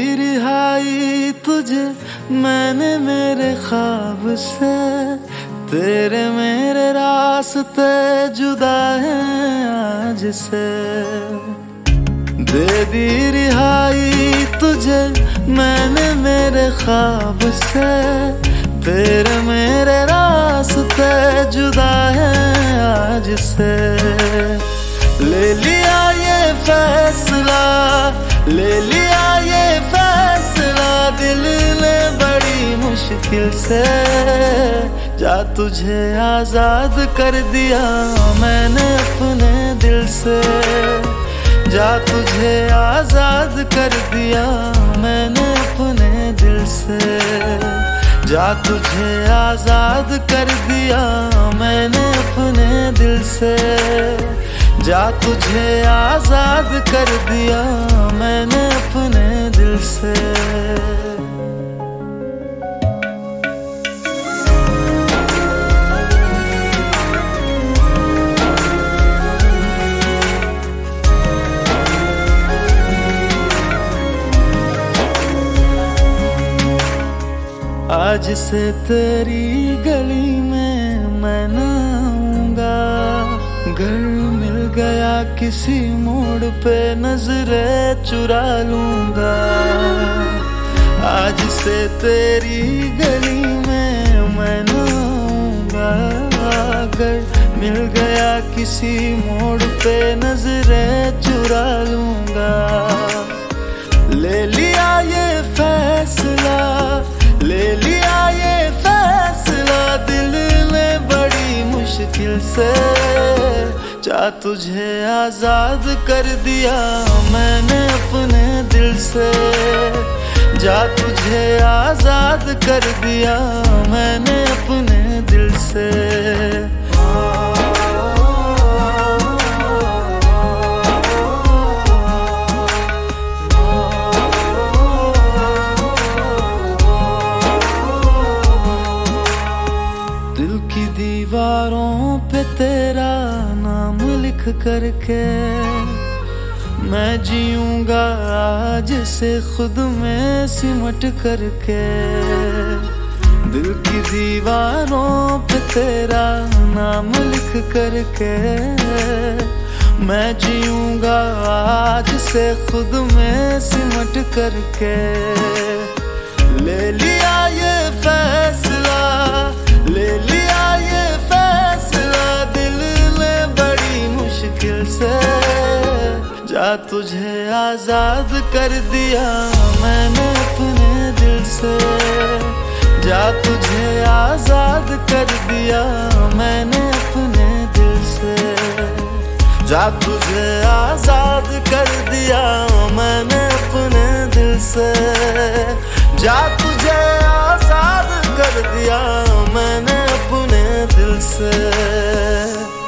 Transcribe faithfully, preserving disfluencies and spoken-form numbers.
रिहाई तुझे मैंने मेरे ख्वाब से, तेरे मेरे रास्ते जुदा हैं आज से। दे दी रिहाई तुझे मैंने मेरे ख्वाब से, तेरे मेरे रास्ते जुदा हैं आज से। ले लिया ये फैसला, ले लिया ये फैसला दिल ने बड़ी मुश्किल से। जा तुझे आजाद कर दिया मैंने अपने दिल से, जा तुझे आजाद कर दिया मैंने अपने दिल से, जा तुझे आजाद कर दिया मैंने अपने दिल से, जा तुझे आजाद कर दिया मैंने अपने दिल से। आज से तेरी गली में मैं ना आऊंगा, घर मिल गया किसी मोड़ पे नजरें चुरा लूंगा। आज से तेरी गली में मैं ना आऊंगा, घर मिल गया किसी मोड़ पे नजरें चुरा लूंगा। ले लिया ये फैसला, ले लिया ये फैसला दिल ने बड़ी मुश्किल से। जा तुझे आजाद कर दिया मैंने अपने दिल से, जा तुझे आजाद कर दिया मैंने अपने दिल से। दिल की दीवारों पे तेरा नाम लिख करके मैं जीऊंगा आज से खुद में सिमट करके। दिल की दीवारों पे तेरा नाम लिख करके मैं जीऊंगा आज से खुद में सिमट करके। ले लिया ये फैसला, ले लिया ये फैसला दिल ने बड़ी मुश्किल से। जा तुझे आजाद कर दिया मैंने अपने दिल से, जा तुझे आजाद कर दिया मैंने अपने दिल से, जा तुझे आजाद कर दिया मैंने अपने दिल से, जा तुझे आजाद कर दिया मैंने अपने दिल से।